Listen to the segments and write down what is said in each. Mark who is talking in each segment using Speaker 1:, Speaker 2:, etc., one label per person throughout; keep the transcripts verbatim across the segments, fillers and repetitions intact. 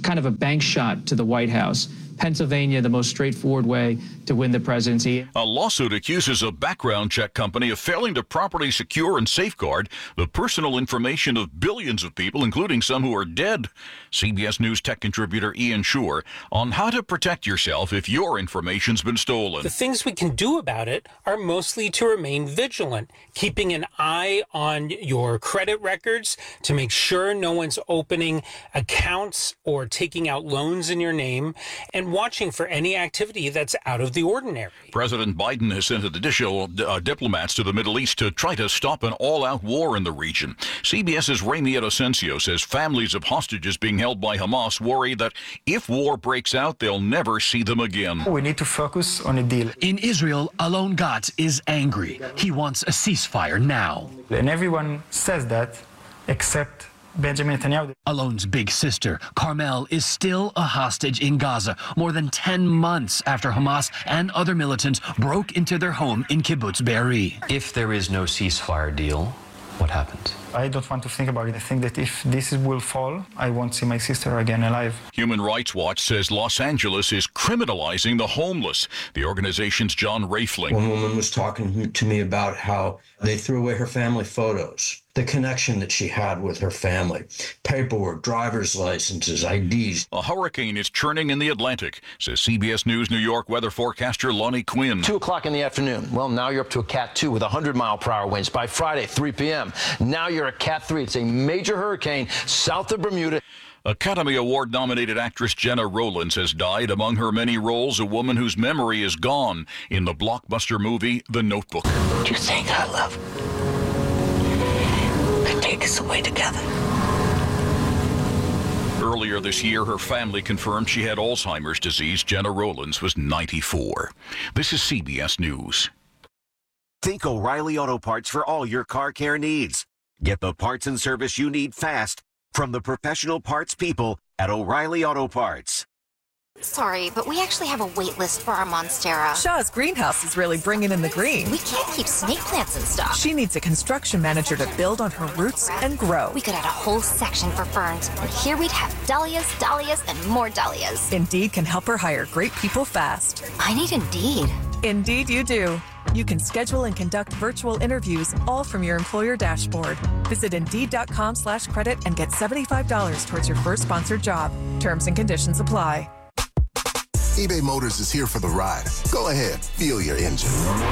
Speaker 1: kind of a bank shot to the White House. Pennsylvania, the most straightforward way to win the presidency.
Speaker 2: A lawsuit accuses a background check company of failing to properly secure and safeguard the personal information of billions of people, including some who are dead. C B S News tech contributor Ian Schur on how to protect yourself if your information's been stolen.
Speaker 3: The things we can do about it are mostly to remain vigilant, keeping an eye on your credit records to make sure no one's opening accounts or taking out loans in your name, and watching for any activity that's out of the ordinary.
Speaker 2: President Biden has sent additional uh, diplomats to the Middle East to try to stop an all-out war in the region. CBS's Rami Inocencio says families of hostages being held by Hamas worry that if war breaks out, they'll never see them again.
Speaker 4: We need to focus on a deal.
Speaker 5: In Israel, Alon Gatz is angry. He wants a ceasefire now.
Speaker 4: And everyone says that except Benjamin Netanyahu.
Speaker 5: Alon's big sister, Carmel, is still a hostage in Gaza more than ten months after Hamas and other militants broke into their home in Kibbutz Be'eri.
Speaker 6: If there is no ceasefire deal, what happens?
Speaker 4: I don't want to think about it. I think that if this will fall, I won't see my sister again alive.
Speaker 2: Human Rights Watch says Los Angeles is criminalizing the homeless. The organization's John Rafling.
Speaker 7: One woman was talking to me about how they threw away her family photos, the connection that she had with her family, paperwork, driver's licenses, I Ds.
Speaker 2: A hurricane is churning in the Atlantic, says C B S News New York weather forecaster Lonnie Quinn.
Speaker 8: Two o'clock in the afternoon. Well, now you're up to a Cat two with one hundred mile per hour winds. By Friday, three p.m., now you're a Cat three. It's a major hurricane south of Bermuda.
Speaker 2: Academy Award-nominated actress Jenna Rowlands has died. Among her many roles, a woman whose memory is gone in the blockbuster movie The Notebook.
Speaker 9: Do you think our love could take us away together?
Speaker 2: Earlier this year, her family confirmed she had Alzheimer's disease. Jenna Rowlands was ninety-four. This is C B S News.
Speaker 10: Think O'Reilly Auto Parts for all your car care needs. Get the parts and service you need fast from the professional parts people at O'Reilly Auto Parts.
Speaker 11: Sorry, but we actually have a wait list for our Monstera.
Speaker 12: Shaw's greenhouse is really bringing in the green.
Speaker 11: We can't keep snake plants in stock.
Speaker 12: She needs a construction manager to build on her roots and grow.
Speaker 11: We could add a whole section for ferns, and here we'd have dahlias, dahlias, and more dahlias.
Speaker 12: Indeed can help her hire great people fast.
Speaker 11: I need Indeed.
Speaker 12: Indeed you do. You can schedule and conduct virtual interviews all from your employer dashboard. Visit Indeed.com slash credit and get seventy-five dollars towards your first sponsored job. Terms and conditions apply.
Speaker 13: eBay Motors is here for the ride. Go ahead, feel your engine.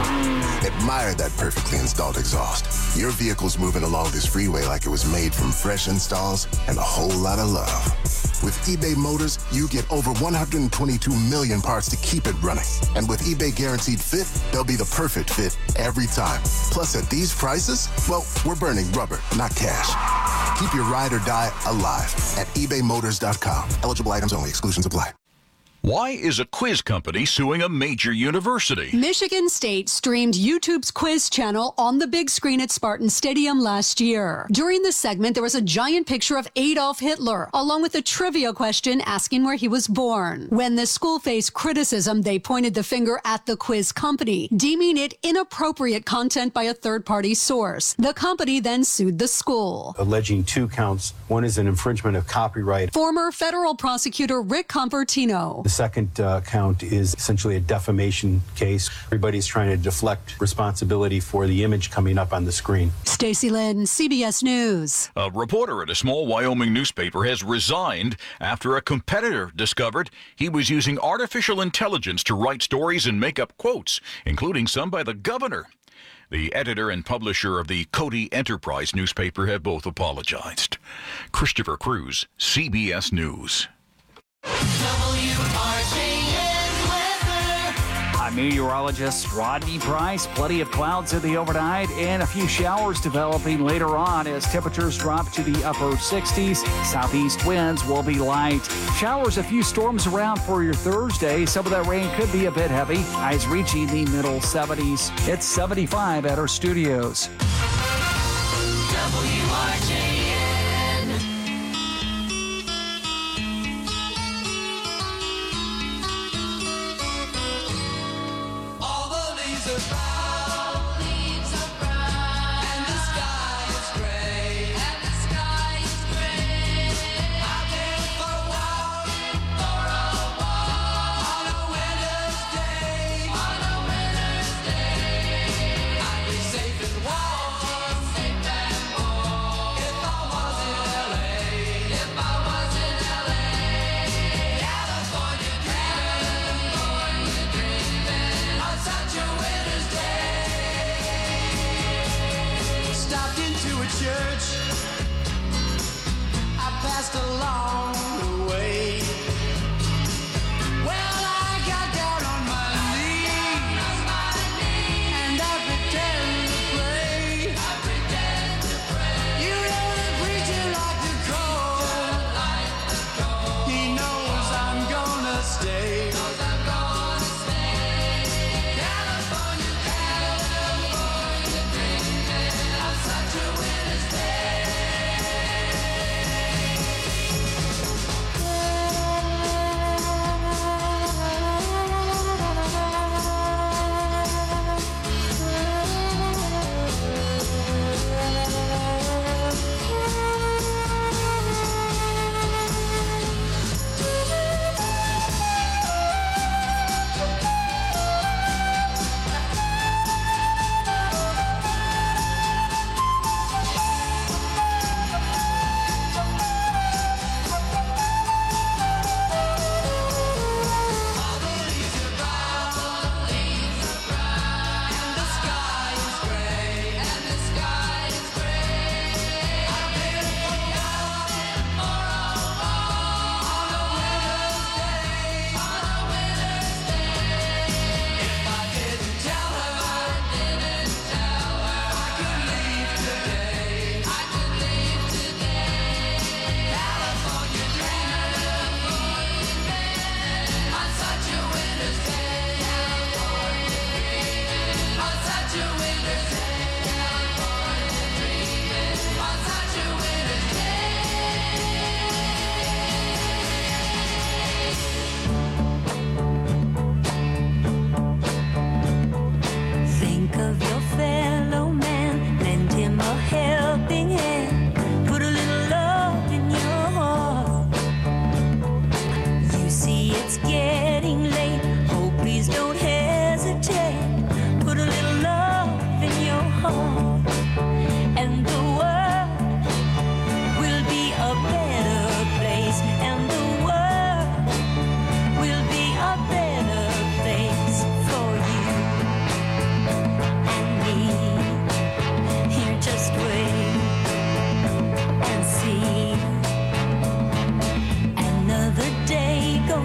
Speaker 13: Admire that perfectly installed exhaust. Your vehicle's moving along this freeway like it was made from fresh installs and a whole lot of love. With eBay Motors, you get over one hundred twenty-two million parts to keep it running. And with eBay Guaranteed Fit, they'll be the perfect fit every time. Plus, at these prices, well, we're burning rubber, not cash. Keep your ride or die alive at ebay motors dot com. Eligible items only. Exclusions apply.
Speaker 2: Why is a quiz company suing a major university?
Speaker 14: Michigan State streamed YouTube's quiz channel on the big screen at Spartan Stadium last year. During the segment, there was a giant picture of Adolf Hitler, along with a trivia question asking where he was born. When the school faced criticism, they pointed the finger at the quiz company, deeming it inappropriate content by a third-party source. The company then sued the school,
Speaker 15: alleging two counts. One is an infringement of copyright.
Speaker 14: Former federal prosecutor Rick Convertino.
Speaker 15: The second uh, count is essentially a defamation case. Everybody's trying to deflect responsibility for the image coming up on the screen.
Speaker 14: Stacey Lynn, C B S News.
Speaker 2: A reporter at a small Wyoming newspaper has resigned after a competitor discovered he was using artificial intelligence to write stories and make up quotes, including some by the governor. The editor and publisher of the Cody Enterprise newspaper have both apologized. Christopher Cruz, C B S News.
Speaker 16: I'm meteorologist Rodney Price. Plenty of clouds in the overnight and a few showers developing later on as temperatures drop to the upper sixties. Southeast winds will be light. Showers, a few storms around for your Thursday. Some of that rain could be a bit heavy. Highs reaching the middle seventies. It's seventy-five at our studios.
Speaker 17: W R J N. All the leaves are brown, leaves are brown, and the sky is gray, and the sky is gray. I've been for a while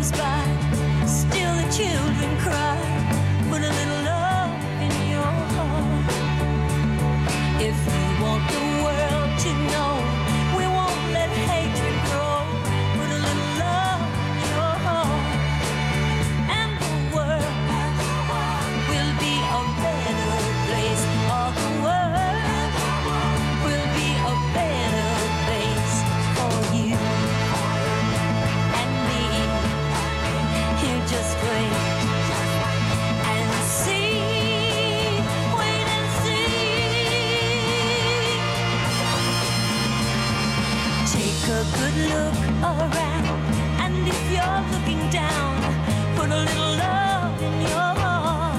Speaker 17: goes by, still the children cry. Put a little love in your heart. If you want the world to know, we won't let hatred grow. Put a little love in your heart, and the world will be a better place. All the world will be a better place for you and me. You just wait and see, wait and see. Take a good look around, and if you're looking down, put a little love in your heart.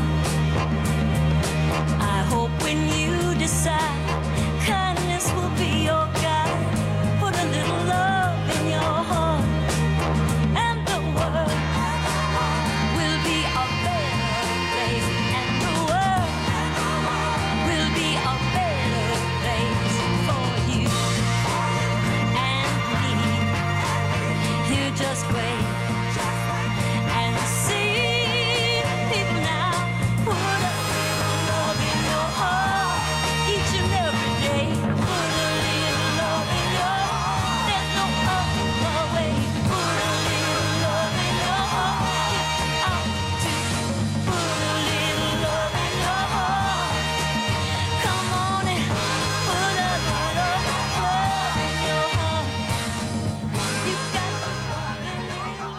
Speaker 17: I hope when you decide, kindness will be your guide. Put a little love in your heart, and the world will be a better place. And the world will be a better place for you and me. You just wait and see. People now, put a little love in your heart each and every day. Put a little love in your heart. There's no other way. Put a little love in your heart. Get out to put a little love in your heart. Come on and put a little love in your heart. You got to put a little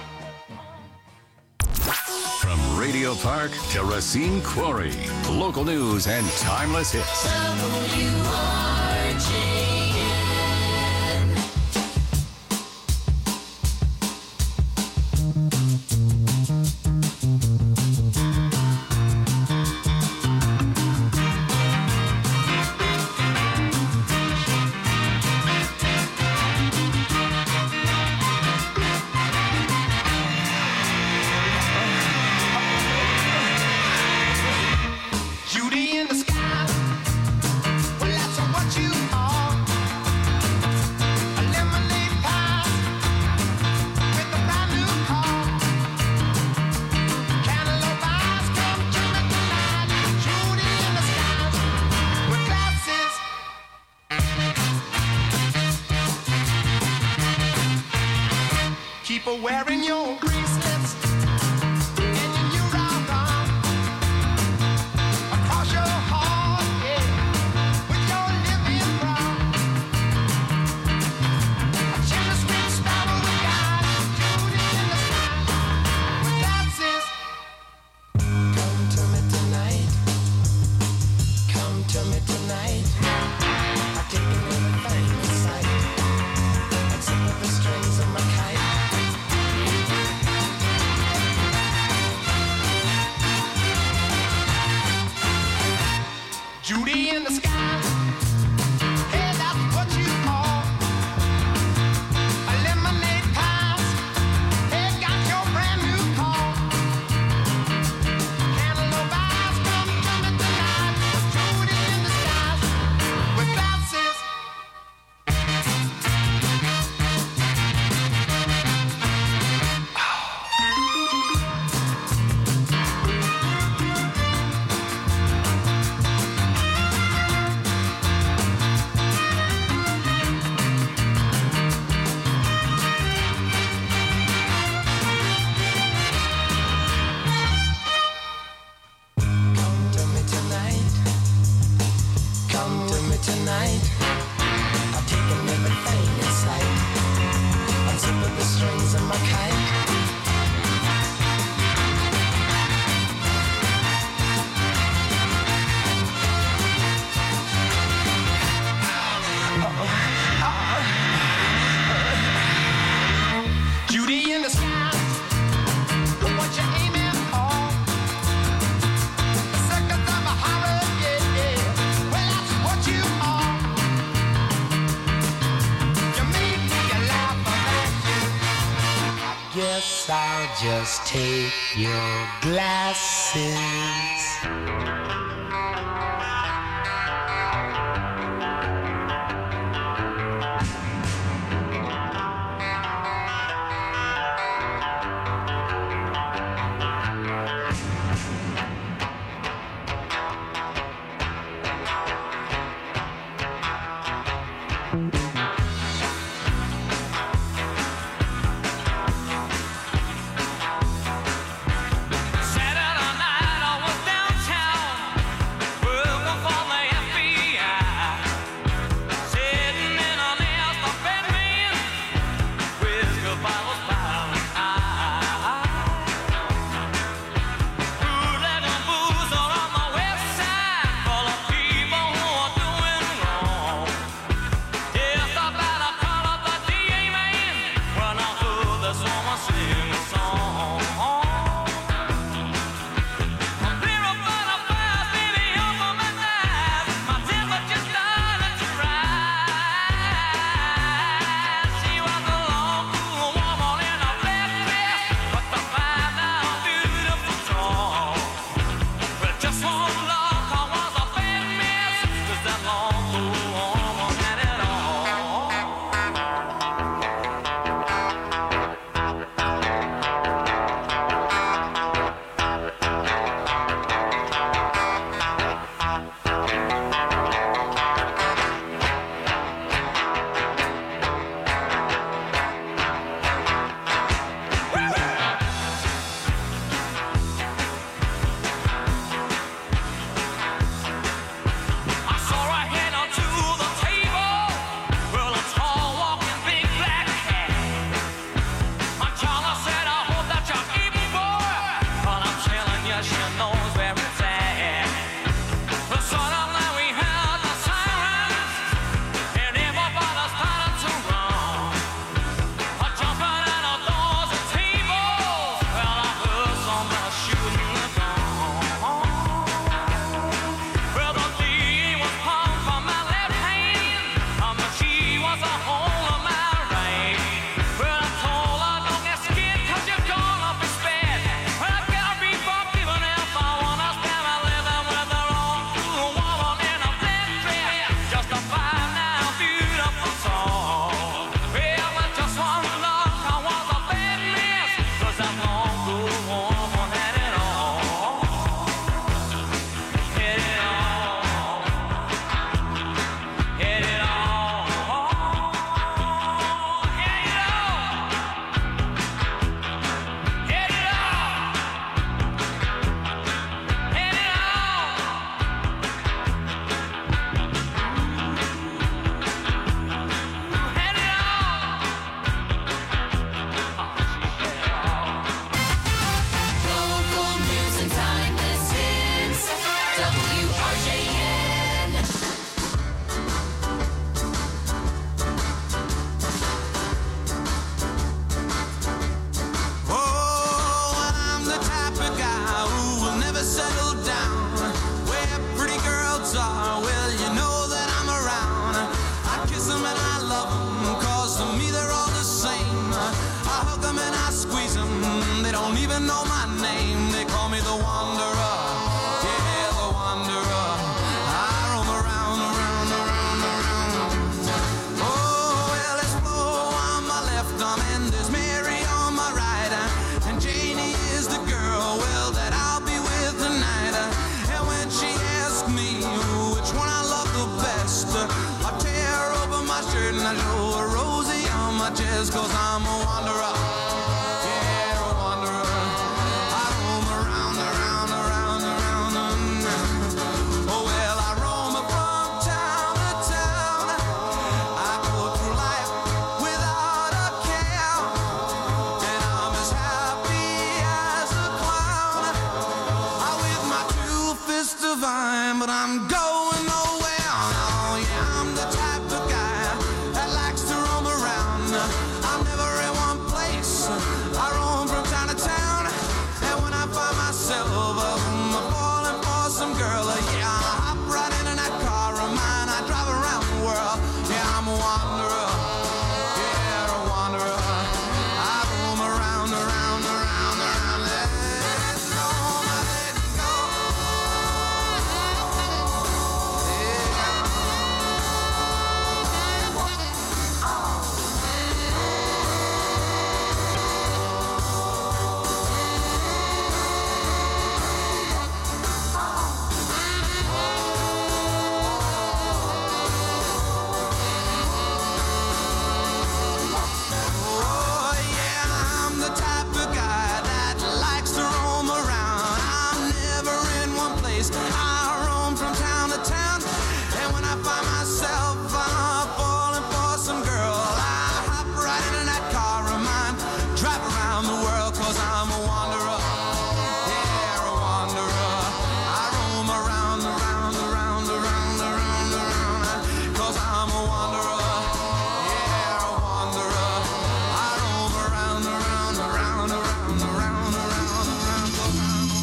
Speaker 17: love.
Speaker 18: From Radio Park to Racine Quarry, local news and timeless hits.
Speaker 17: W R J N. Judy in the sky. Well, that's what you are. A lemonade pie with a brand new car. Cantaloupe eyes come to me tonight. Judy in the sky with glasses. Keep her wearing your bracelets and your new round arm. Across your heart, yeah, with your living brown. A chimney sweet sparrow with eyes, Judy in the sky with glasses. Come to me tonight, come to me tonight. I've taken everything in sight, except for the strings of my kite. Judy in the sky. Hey, that's what you are. A lemonade pie. Hey, got your brand new car. Cantaloupe eyes come to me tonight. Judy in the sky with glasses. Come to me tonight. Come to me tonight. I've taken everything in sight. Unzip the strings of my kite. Judy in the sky. Look what you're aiming for. The circus of a horror, yeah, yeah. Well, that's what you are. You make me laugh at you. Guess I'll just take your glasses.
Speaker 19: don't even know my name. They call me the Wanderer. Yeah, the Wanderer. I roam around, around, around, around. Oh, well, there's Flo on my left arm and there's Mary on my right. And Janie is the girl, well, that I'll be with tonight. And when she asks me which one I love the best, I tear open my shirt and I show her Rosie on my chest, 'cause I'm a wanderer. Yeah, a wanderer. I roam around, around, around, around, around. Oh, well, I roam from town to town. I go through life without a care. And I'm as happy as a clown. I with my two fists divine, but I'm going nowhere. Oh, yeah, I'm the type of guy that likes to roam around. I'm never in one place. I roam from town to town. And when I find myself um, falling for some girl, uh, yeah, I hop right into that car of mine. I drive around the world. Yeah, I'm a wanderer. Yeah, a wanderer. I roam around, around, around, around. Let it go, let it go. Oh, yeah, I'm the type of guy that likes to roam around. I'm never in one place. I roam from town to town. And when I find myself uh, falling for some girl, I hop right into that car of mine, drive around the world, 'cause I'm a wanderer. Yeah, a wanderer. I roam around, around, around, around, around, around, 'cause I'm a wanderer. Yeah, a wanderer. I roam around, around, around, around, around, around, around, 'cause I'm a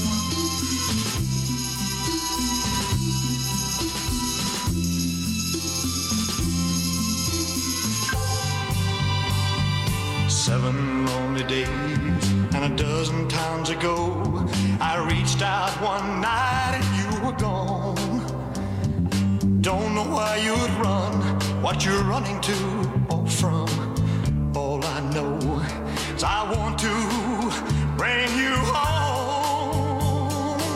Speaker 20: Seven lonely days and a dozen times ago, I reached out one night and you were gone. Don't know why you'd run, what you're running to or from. All I know is I want to bring you home.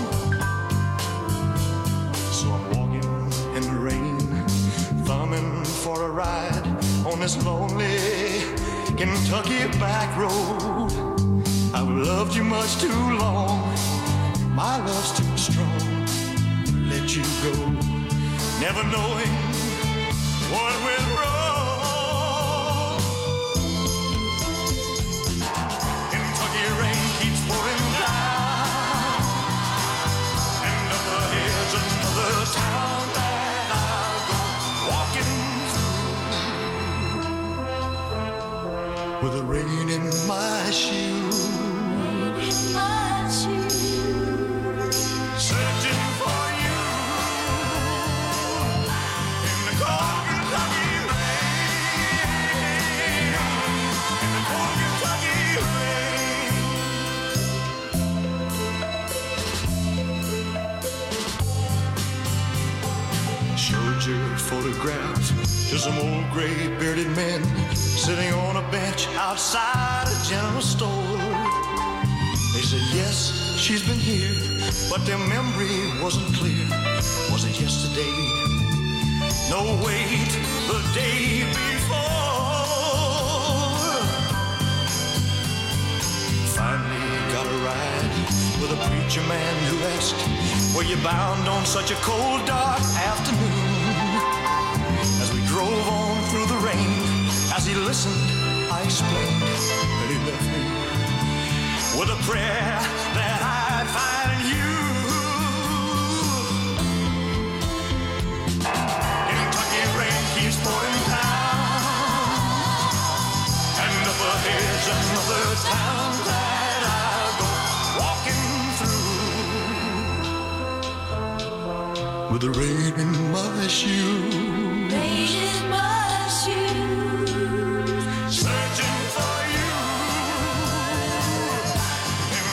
Speaker 20: So I'm walking in the rain, thumbing for a ride on this lonely Kentucky back road. I've loved you much too long. My love's too strong. Let you go, never knowing what went wrong. Kentucky rain keeps pouring down, and up ahead's another town that I'll go walking with the rain in my shoes, searching for you in the cold Kentucky rain, in the cold Kentucky rain. Showed your photographs to some old gray bearded men sitting on a bench outside a general store. They said, yes, she's been here, but their memory wasn't clear. Was it yesterday? No, wait, the day before. Finally got a ride with a preacher man who asked, were you bound on such a cold, dark afternoon? As we drove on through the rain, as he listened, I explained that he left me with a prayer that I'd find you. Kentucky rain keeps pouring down, and up ahead's another town that I'll go walking through with the rain in my shoes. Rain in my shoes, searching for you in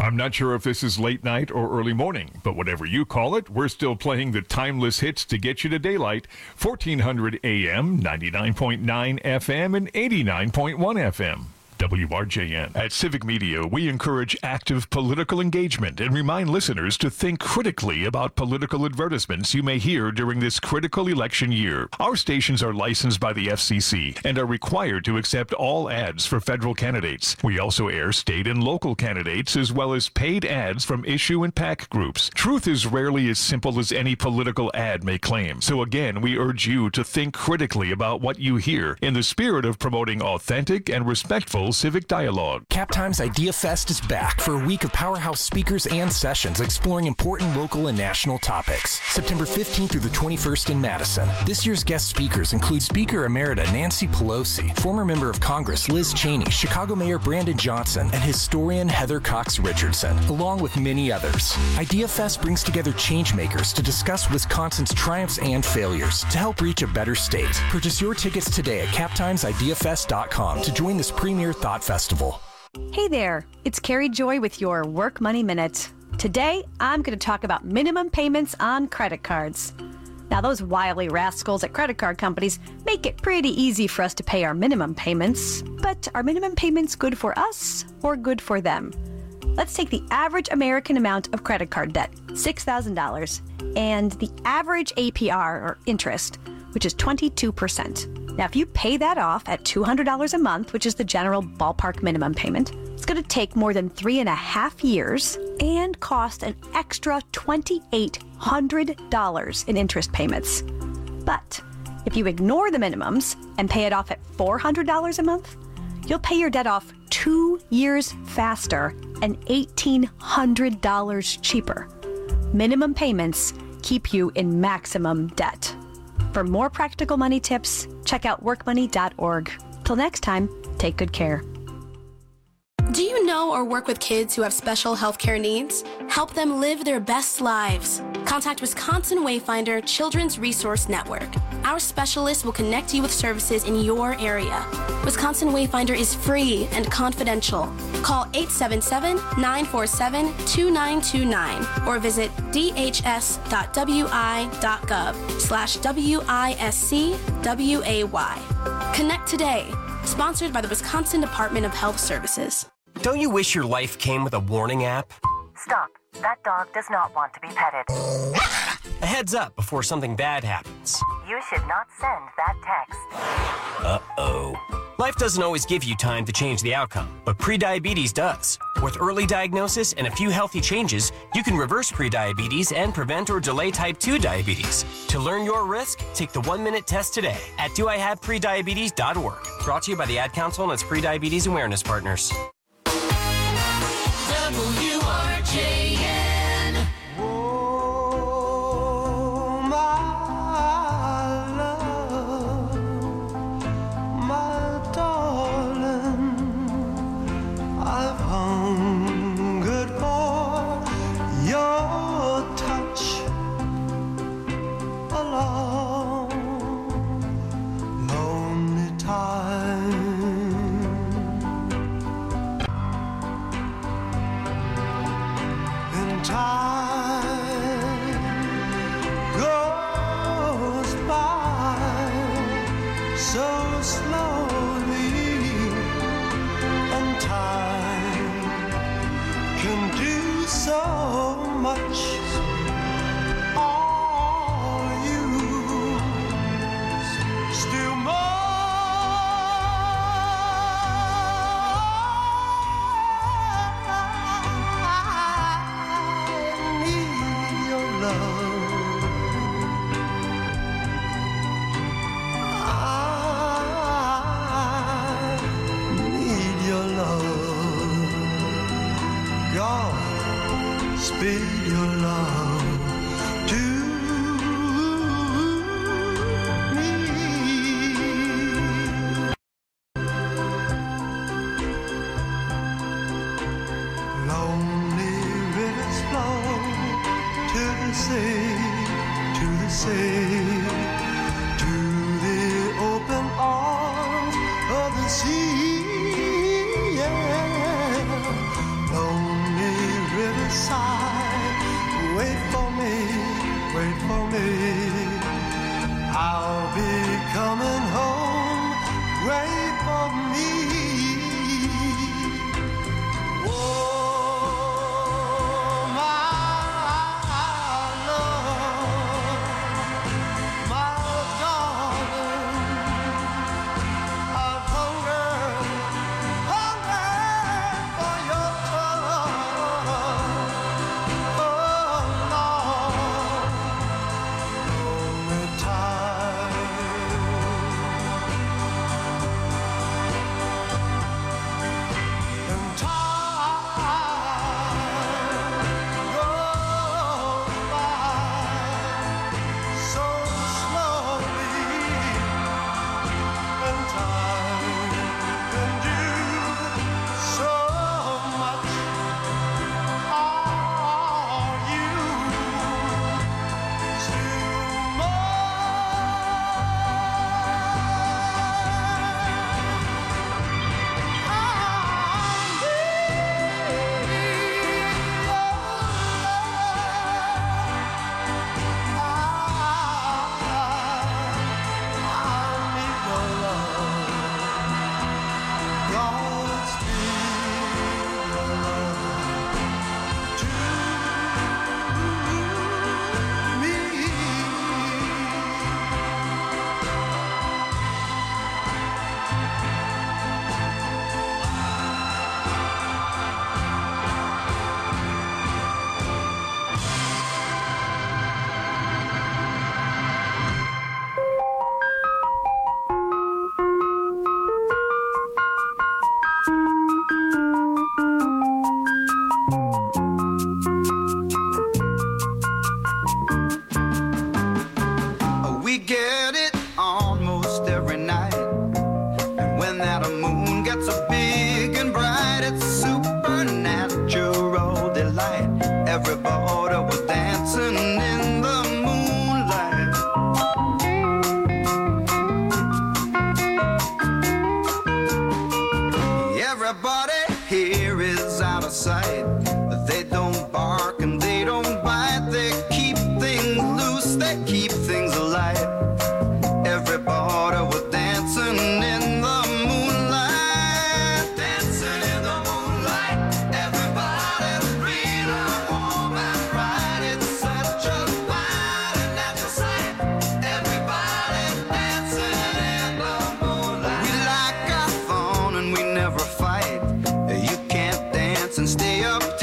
Speaker 21: I'm not sure if this is late night or early morning, but whatever you call it, we're still playing the timeless hits to get you to daylight. fourteen hundred A M, ninety-nine point nine F M, and eighty-nine point one F M. W R J N. At Civic Media, we encourage active political engagement and remind listeners to think critically about political advertisements you may hear during this critical election year. Our stations are licensed by the F C C and are required to accept all ads for federal candidates. We also air state and local candidates as well as paid ads from issue and PAC groups. Truth is rarely as simple as any political ad may claim. So again, we urge you to think critically about what you hear in the spirit of promoting authentic and respectful civic dialogue.
Speaker 22: CapTimes Idea Fest is back for a week of powerhouse speakers and sessions exploring important local and national topics. September fifteenth through the twenty-first in Madison. This year's guest speakers include Speaker Emerita Nancy Pelosi, former member of Congress Liz Cheney, Chicago Mayor Brandon Johnson, and historian Heather Cox Richardson, along with many others. Idea Fest brings together changemakers to discuss Wisconsin's triumphs and failures to help reach a better state. Purchase your tickets today at cap times idea fest dot com to join this premier thought festival.
Speaker 23: Hey there, it's Carrie Joy with your Work Money Minute. Today, I'm going to talk about minimum payments on credit cards. Now, those wily rascals at credit card companies make it pretty easy for us to pay our minimum payments. But are minimum payments good for us or good for them? Let's take the average American amount of credit card debt, six thousand dollars, and the average A P R, or interest, which is twenty-two percent. Now, if you pay that off at two hundred dollars a month, which is the general ballpark minimum payment, it's going to take more than three and a half years and cost an extra two thousand eight hundred dollars in interest payments. But if you ignore the minimums and pay it off at four hundred dollars a month, you'll pay your debt off two years faster and eighteen hundred dollars cheaper. Minimum payments keep you in maximum debt. For more practical money tips, check out work money dot org. Till next time, take good care.
Speaker 24: Do you know or work with kids who have special healthcare needs? Help them live their best lives. Contact Wisconsin Wayfinder Children's Resource Network. Our specialists will connect you with services in your area. Wisconsin Wayfinder is free and confidential. Call eight seven seven, nine four seven, two nine two nine or visit d h s dot w i dot gov slash W I S C W A Y. Connect today. Sponsored by the Wisconsin Department of Health Services.
Speaker 25: Don't you wish your life came with a warning app?
Speaker 26: Stop. That dog does not want to be petted.
Speaker 25: A heads up before something bad happens.
Speaker 26: You should not send that text.
Speaker 25: Uh-oh. Life doesn't always give you time to change the outcome, but prediabetes does. With early diagnosis and a few healthy changes, you can reverse prediabetes and prevent or delay type two diabetes. To learn your risk, take the one-minute test today at do I have prediabetes dot org. Brought to you by the Ad Council and its prediabetes awareness partners.
Speaker 19: W R J N. Oh, my love, my darling, I've hungered for your touch a long, lonely time. Time goes by so slowly, and time can do so much. All you still more. Speed your love to me. Lonely rivers flow to the sea, to the sea, to the open arms of the sea. Yeah. Lonely made for me. Oh, my love, my darling, I've hungered, hungered for your love. Oh, Lord, only time. And time goes by so slowly, and time can do so much. Are you still we get it almost every night, and when that moon gets so big and bright, it's supernatural delight. Everybody was dancing in the moonlight. Everybody here is out of sight. They don't bark and they don't bite. They keep things loose, they keep things alive. Everybody was dancing in the moonlight, dancing in the moonlight. Everybody's free, warm and bright. It's such a fine and natural sight. Everybody's dancing in the moonlight. We like our fun and we never fight. You can't dance and stay up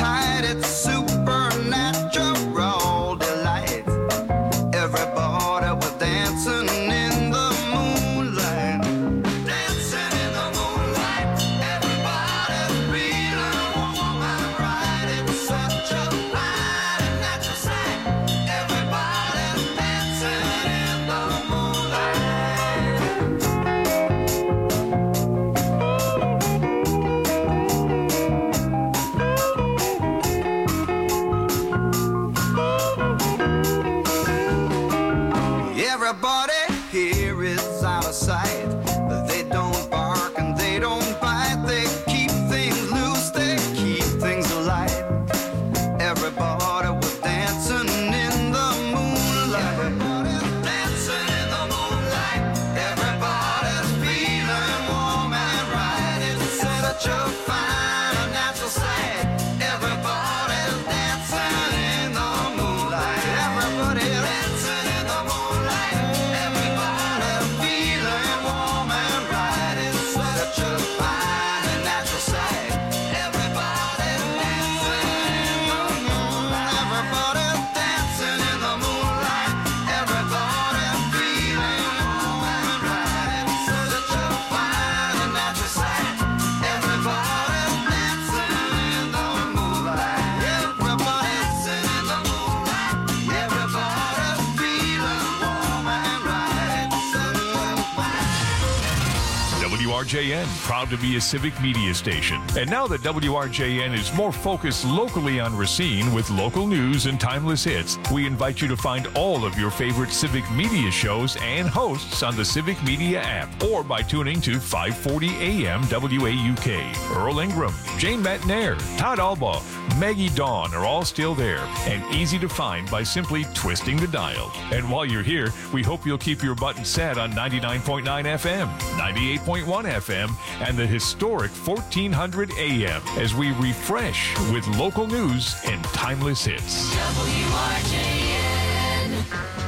Speaker 21: R J N, proud to be a civic media station. And now that W R J N is more focused locally on Racine with local news and timeless hits, we invite you to find all of your favorite civic media shows and hosts on the Civic Media app or by tuning to five forty A M W A U K. Earl Ingram, Jane Matnair, Todd Albaugh, Maggie Dawn are all still there and easy to find by simply twisting the dial. And while you're here, we hope you'll keep your button set on ninety-nine point nine F M, ninety-eight point one F M, and the historic fourteen hundred A M as we refresh with local news and timeless hits.
Speaker 19: W R J N.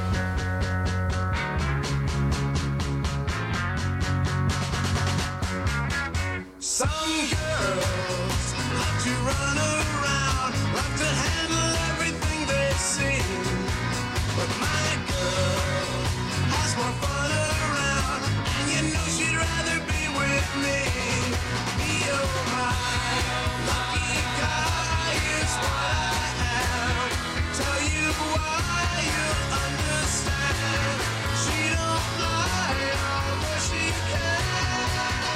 Speaker 20: Some girls love to run around, love to handle everything they see. But my girl has more fun around, and you know she'd rather be with me. You're my lucky guy is what I am. Tell you why you'll understand. She don't lie, although she can.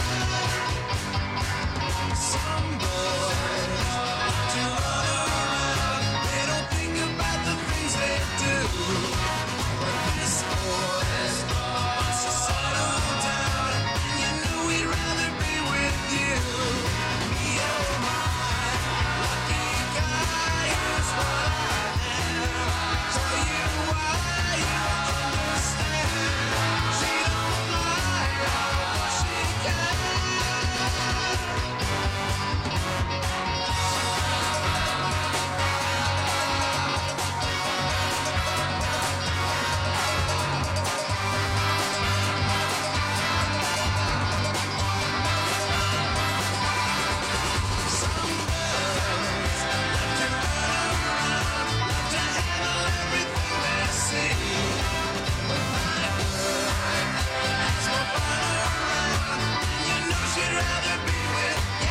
Speaker 20: Some boys love to run around. They don't think about the things they do. But this boy wants to settle down, and you know he'd rather be with you. You're my lucky guy, is what I am. Tell you why you understand. She don't lie, although she can. She'd rather be with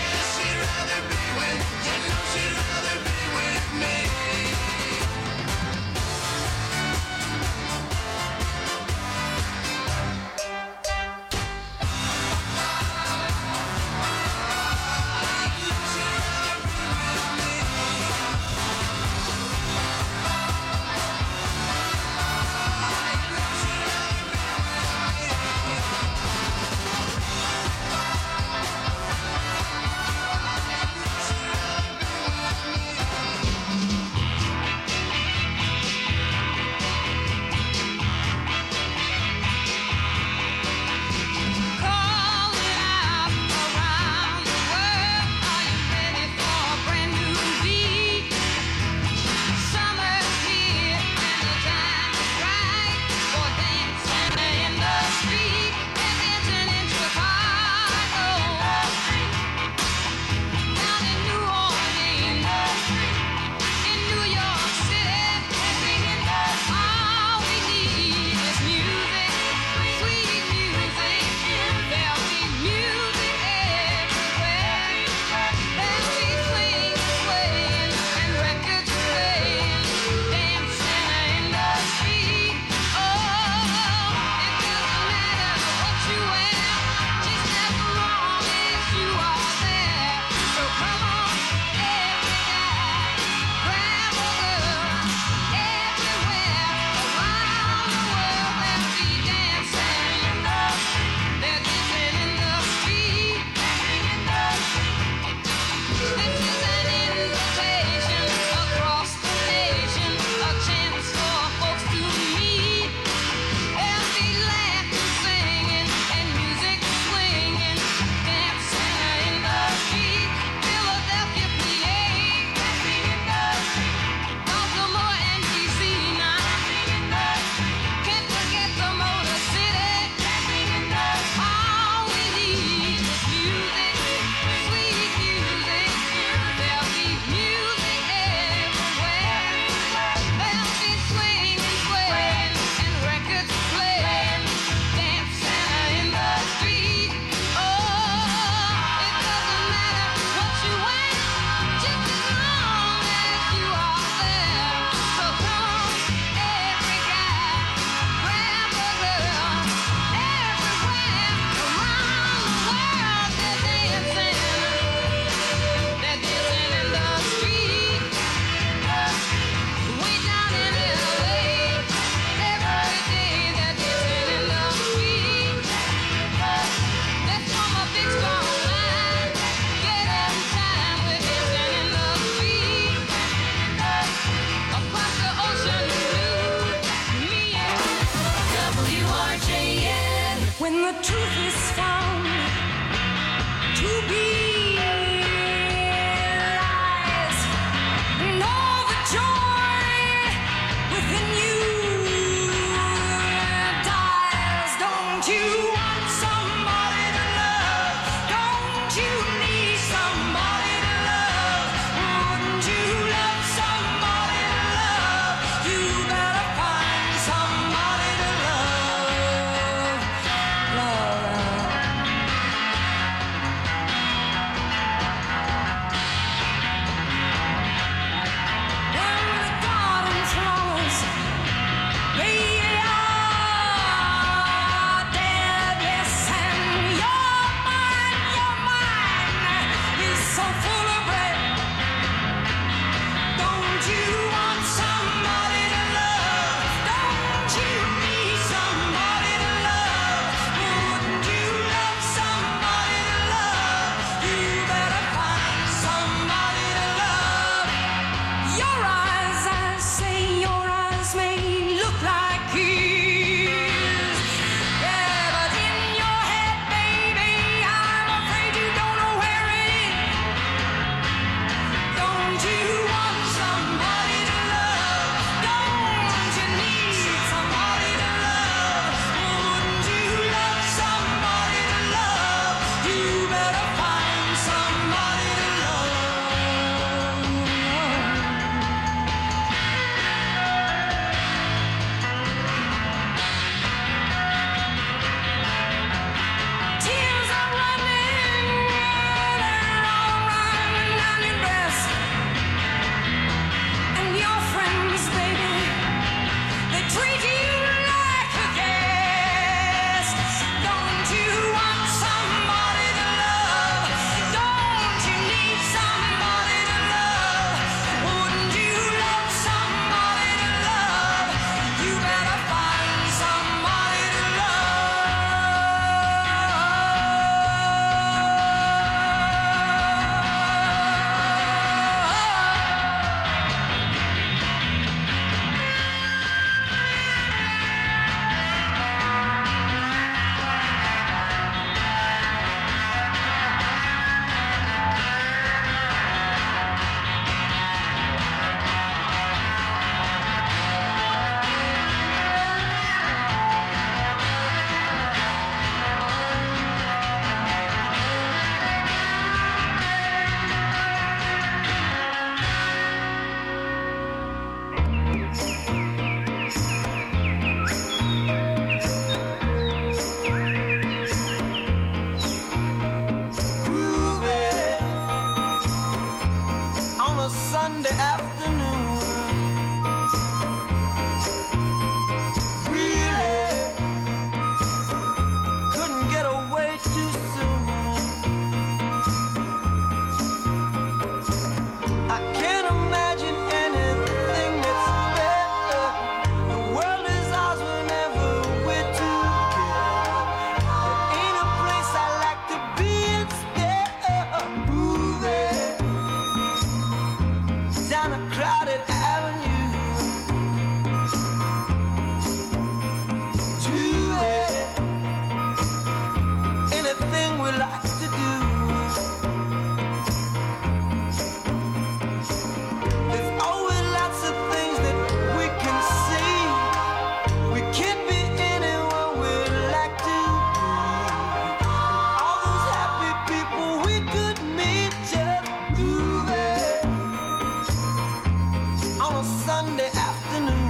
Speaker 19: full of bread. Don't you want somebody to love? Don't you need somebody to love? Wouldn't you love somebody to love? You better find somebody to love. Your eyes, I say, your eyes may look like his. Yeah, but in your head, baby, I'm afraid you don't know where it is. Don't you want somebody to love? Don't you need somebody to love? Wouldn't you love somebody to love? You better find somebody to love. Tears are running, they're all running down your dress. And your friends, baby, they treat you like a guest. Don't you want somebody to love? Don't you need somebody to love? Wouldn't you love somebody to love? You better find somebody to groovy on a Sunday afternoon. Really couldn't get away too soon. I can't imagine anything that's better. The world is ours whenever we're together. There ain't a place I like to be instead of moving down a crowded avenue to it. Anything we like to do. There's always lots of things that we can see. We can be anyone we'd like to be. All those happy people we could meet just moving on a Sunday afternoon.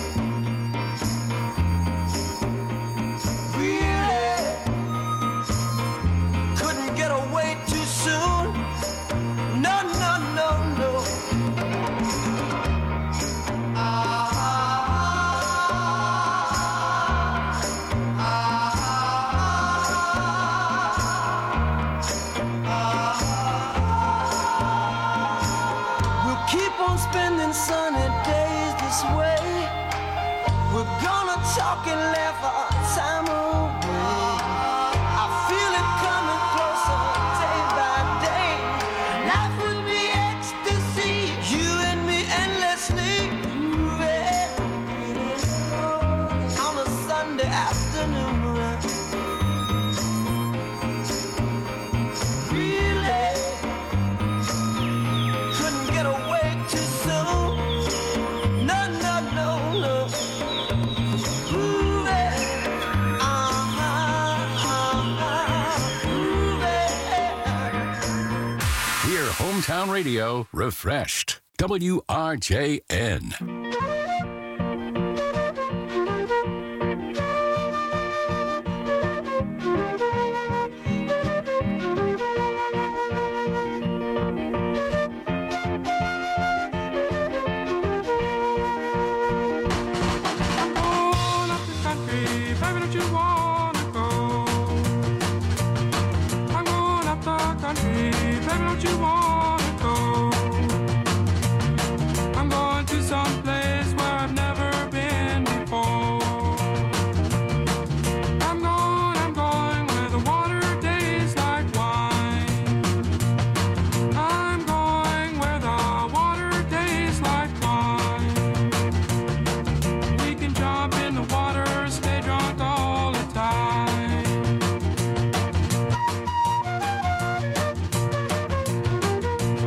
Speaker 19: Really couldn't get away too soon. No, no, no, no. We'll keep on spending sunny days this way. We're gonna talk and laugh our time away. I feel it coming closer day by day. Life will be ecstasy, you and me endlessly moving on a Sunday afternoon. Really couldn't get away too soon. No, no, no, no. Moving, uh-huh, uh-huh, moving.
Speaker 18: Hear Hometown Radio refreshed. W R J N.
Speaker 19: Country, baby,
Speaker 1: don't you wanna go? I'm going to some place where I've never been before. I'm going, I'm going where the water tastes like wine. I'm going where the water tastes like wine. We can jump in the water, stay drunk all the time.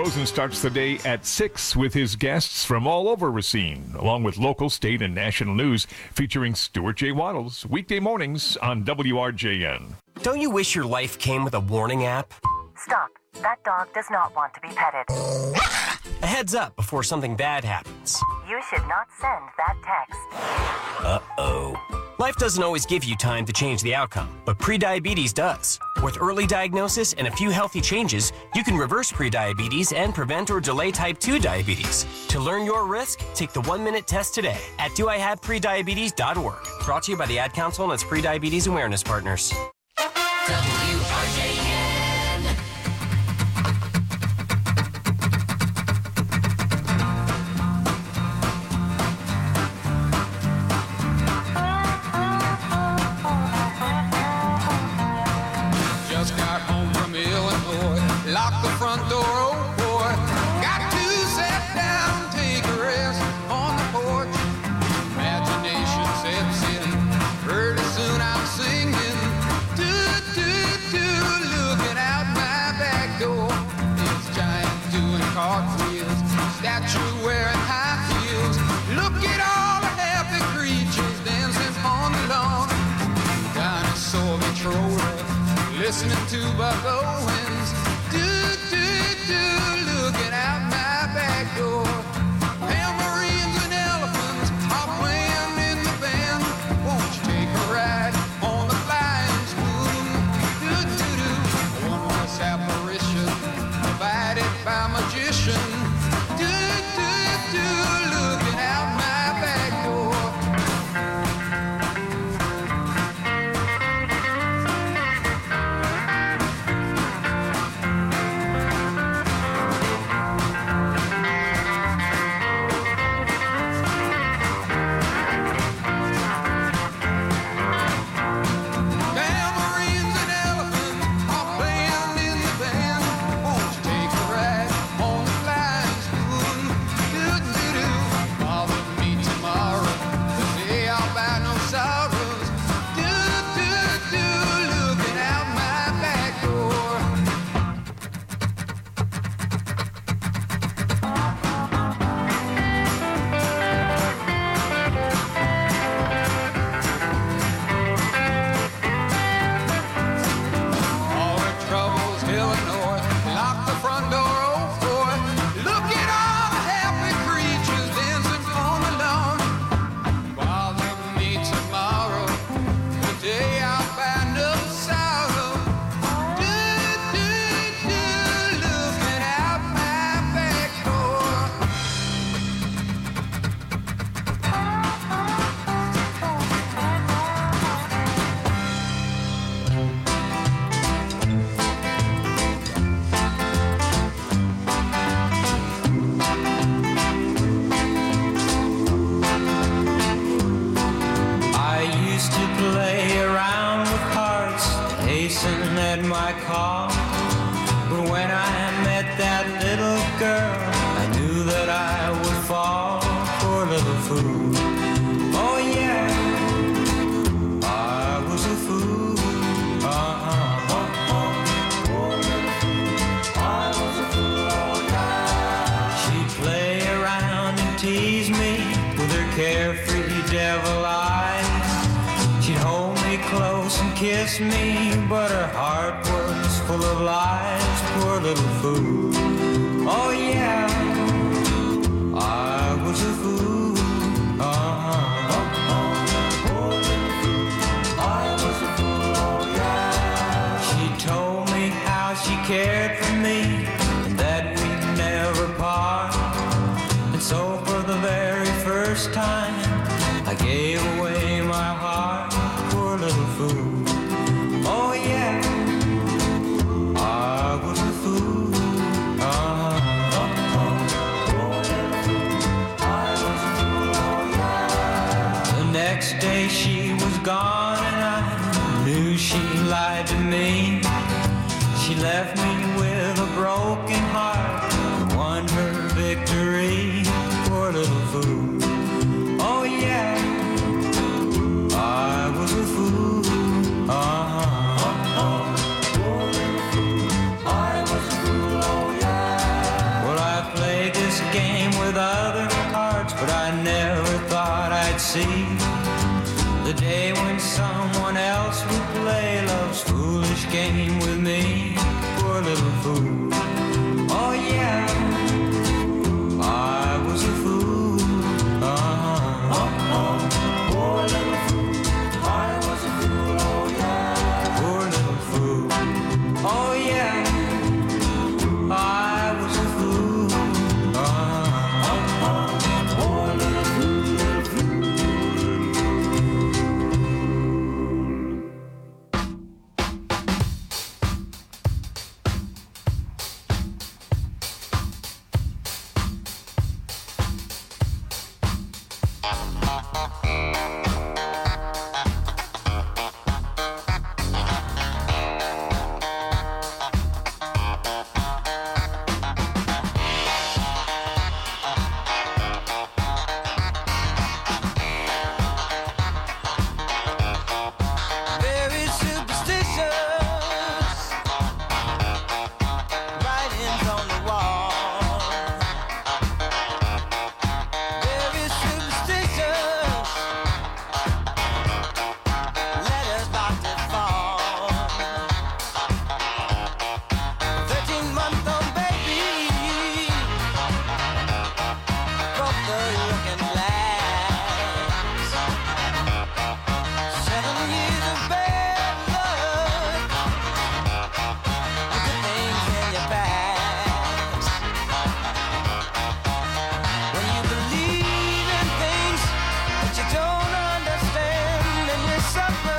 Speaker 21: Rosen starts the day at six with his guests from all over Racine, along with local, state, and national news featuring Stuart J. Waddles, weekday mornings on W R J N.
Speaker 25: Don't you wish your life came with a warning app?
Speaker 26: Stop. That dog does not want to be petted.
Speaker 25: A heads up before something bad happens.
Speaker 26: You should not send that text.
Speaker 25: Uh-oh. Life doesn't always give you time to change the outcome, but prediabetes does. With early diagnosis and a few healthy changes, you can reverse prediabetes and prevent or delay type two diabetes. To learn your risk, take the one-minute test today at do I have prediabetes dot org. Brought to you by the Ad Council and its Prediabetes Awareness Partners.
Speaker 3: W R J N.
Speaker 19: Just got home from Illinois, locked the front door, oh boy. Got to sit down, take a rest on the porch. Imagination sets in, pretty soon I'm singing. Do, do, do, looking out my back door. It's giants doing cartwheels, statue wearing high heels. Look at all the happy creatures dancing on the lawn. Dinosaur controller, listening to Buck Owens. Do, do, do, looking out my back door. Tambourines and elephants are playing in the band. Won't you take a ride on the flying spoon? Do, do, do, a wondrous apparition provided by magician. Do, do, do, looking out my back door. Tambourines and elephants are playing in the band. Won't you take a ride on the flying spoon? Do, do, do. Bother me tomorrow, the day I'll buy no sorrows. Do, do, do, looking out my back door. All the troubles, Illinois, lock the front door, oh boy. Look at all the happy creatures dancing on the lawn. Bother me tomorrow, the day I'll find no sorrow. Do, do, do, looking out my back door.
Speaker 3: I used to play around with hearts, hasten at my call. But when I met that little girl, I knew that I would fall for a little fool. Oh yeah, I was a fool. Uh-huh. I was a fool, oh yeah. She'd play around and tease me with her carefree devil eyes. She'd hold me close and kiss me, but her heart was full of lies. Poor little fool. Oh yeah, I was a fool. Uh-huh. Poor little fool. I was a fool. Oh yeah. She told me how she cared for me and that we'd never part. And so for the very first time, I gave away my heart. Poor little fool. Oh yeah, I was a fool. Uh-huh. Poor little fool. I was a fool. Oh yeah. The next day she was gone and I knew she lied to me. She left me with a broken heart and won her victory. Poor little fool. Oh yeah, I was a fool. Uh-huh. I was a fool. Oh yeah. at sea. The day when someone else would play love's foolish game with me. Poor little fool. Oh yeah, I was a fool. Uh-huh. Uh-huh. Poor little fool. I was a fool. Oh yeah. Poor little fool. Oh yeah, I was a fool. Uh-huh. Uh-huh. Poor little fool, little fool. Very superstitious, writings on the wall. Very superstitious, letters about to fall. Thirteen-month-old baby broke the looking glass. Seven years of bad luck, good things in your past. When you believe in things that you don't understand, and you suffer.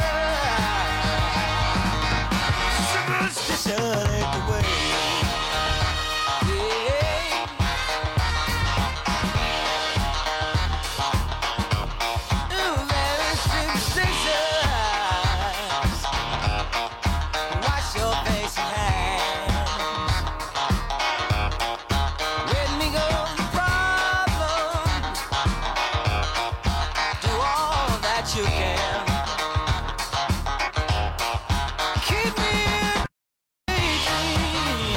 Speaker 3: Superstition ain't the way. Yeah. Ooh, very superstitious. Wash your face and hands. Let me go the problems. Do all that you can. Keep me daydream.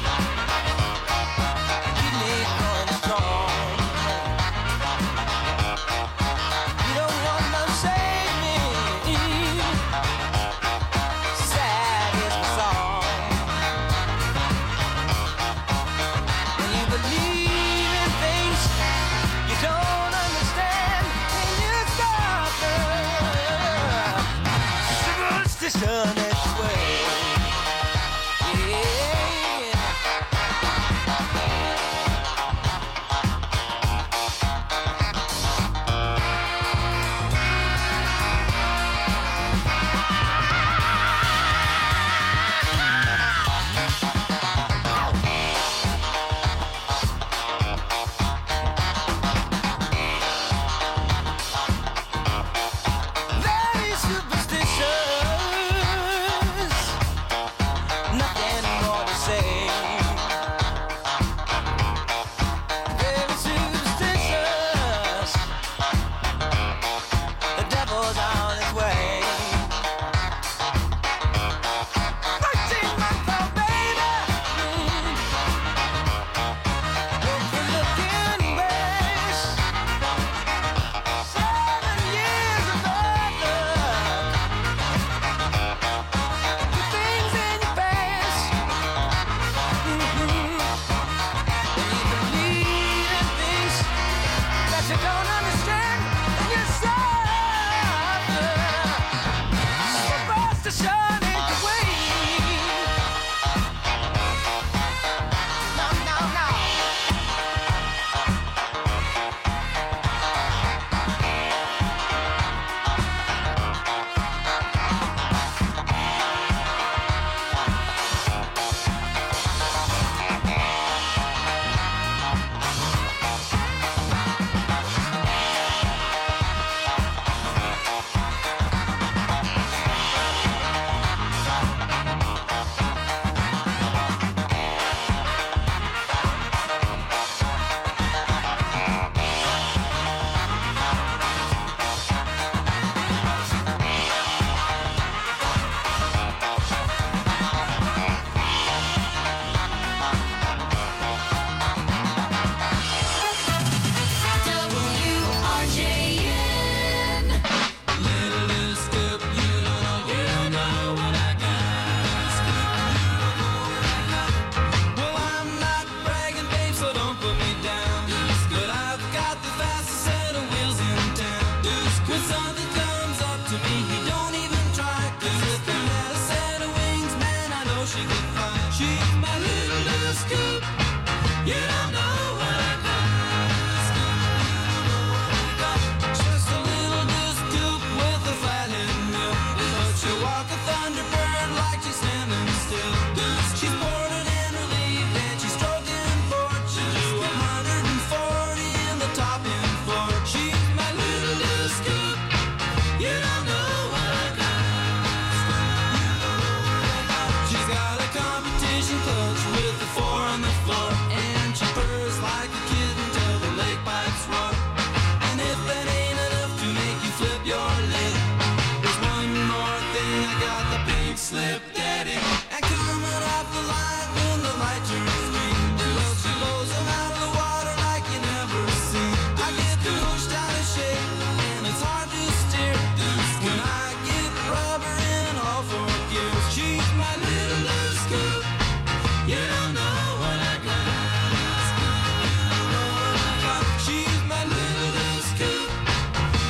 Speaker 3: Keep me going strong. You don't want to save me. Sad is my song. When you believe in things you don't understand, and you suffer. Superstition is the way. Yeah. Very superstitious.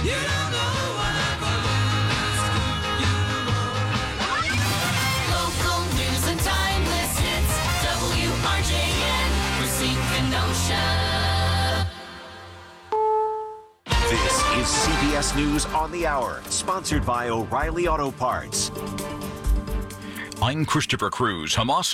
Speaker 19: You don't know what I'm gonna ask you.
Speaker 4: Local news and timeless hits. W R J N, Racine Kenosha.
Speaker 10: This is C B S News on the Hour, sponsored by O'Reilly Auto Parts.
Speaker 2: I'm Christopher Cruz. Hamas